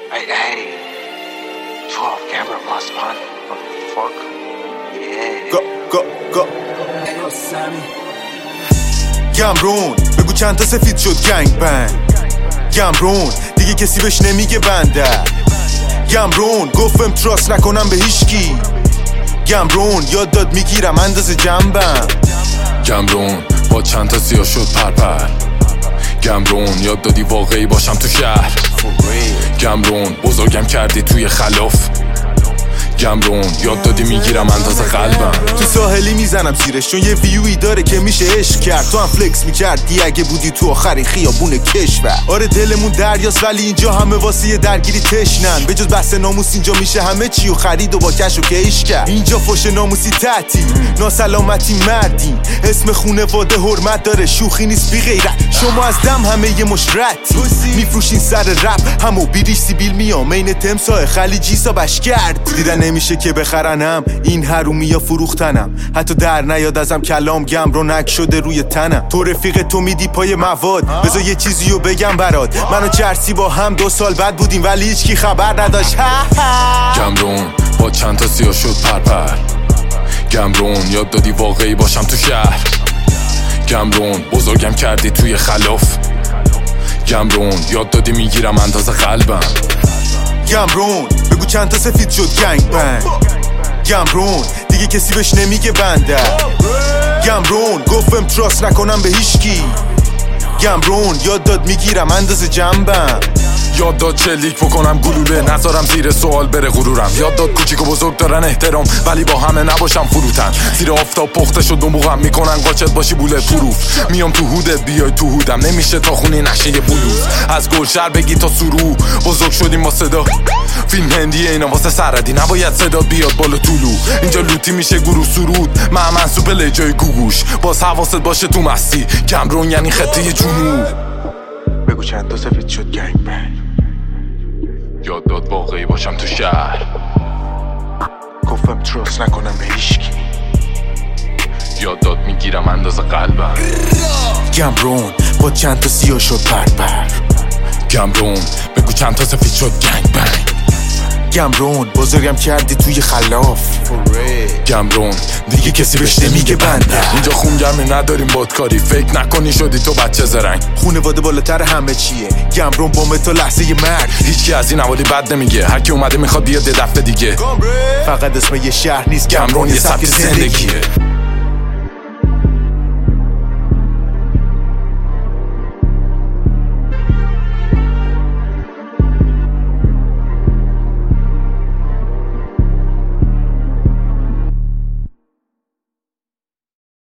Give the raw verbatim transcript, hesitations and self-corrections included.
Hey, hey. twelve camera must on. What the fuck? Yeah. Go, go, go. گمرون بگو چند تا سفید شد گنگ بنگ. گمرون دیگه کسی بهش نمیگه بنده. گمرون گفتم تراست نکنم به هیچکی. گمرون یاد داد میگیرم اندازه جنبم. گمرون با چند تا سیاه شد پرپر. گمرون یاد دادی واقعی باشم تو شهر. گمرون بزرگم کردی توی خلاف. گمرون یاد دادی میگیرم اندازه قلبم. تو ساحلی میزنم زیرش چون یه ویوی داره که میشه عشق کرد. تو هم فلکس میکردی اگه بودی تو آخرین خیابون کشور. آره دلمون دریاست ولی اینجا همه واسه یه درگیری تشنن. به جز بحث ناموس اینجا میشه همه چی و خرید و با کش و کیش کرد. اینجا فوش ناموسی تعطیل، ناسلامتی مردیم. اسم خونواده حرمت داره، شوخی نیست بی غیرت. شما از دم همه یه مش رتی میفروشین سر رپ. همو بیریش سیبیل میام این تمساه خلیجی سا بشگرد. دیدن نمیشه که بخرنم این حرومی یا فروختنم. حتی در نیاد ازم کلام گمرونک شده روی تنم. تو رفیق تو میدی پای مواد. بذار یه چیزیو بگم برات. من و جرسی با هم دو سال بعد بودیم ولی هیچکی خبر نداشت. گمرون با چند تا سیاه شد پرپر. گمرون یاد دادی واقعی باشم تو شهر. گمرون بزرگم کردی توی خلاف. گمرون یاد دادی میگیرم اندازه قلبم. گمرون بگو چند تا سفید شد گنگ بنگ. گمرون دیگه کسی بهش نمیگه بنده. گمرون گفتم تراست نکنم به هیچکی. گمرون یاد داد میگیرم اندازه جنبم. یاد داد چلیک بکنم گلوله نذارم زیر سوال بره غرورم. یاد داد کوچیک و بزرگ دارن احترام ولی با همه نباشم فروتن. زیر آفتاب پخته شد و موقعم میکنن قاچت باشی بوله پروف. میام تو هودت بیای تو هودم نمیشه تا خونی نشه یه بلوز. از گلشهر بگی تا سرو بزرگ شدیم با صدا. فیلم هندیه اینا واسه سردی نباید صدا بیاد بالا طولو. اینجا لوتی میشه گروه سرود مهمن سوپل جای گوگوش. باز حواست باشه تو مستی گمرون یعنی خطه جنوب. بگو چند تا سفید شد گنگ بنگ. یاد داد واقعی باشم تو شهر. گفتم تراست نکنم به هیچکی. یاد داد میگیرم اندازه قلبم. گمرون با چند تا سیاه شد پرپر. گمرون بگو چند تا سفید شد گنگ بنگ. گمرون بزرگم کردی توی خلاف. گمرون دیگه کسی بهش نمیگه بنده. اینجا خونگرمی نداریم بادکاری فکر نکنی شدی تو بچه زرنگ. خونواده بالاتر همه چیه. گمرون با تو لحظه ی مرگ. هیچکی از این حوالی بد نمیگه. هر کی اومده میخواد بیاد یه دفعه دیگه. فقط اسم یه شهر نیست گمرون یه سبک زندگیه.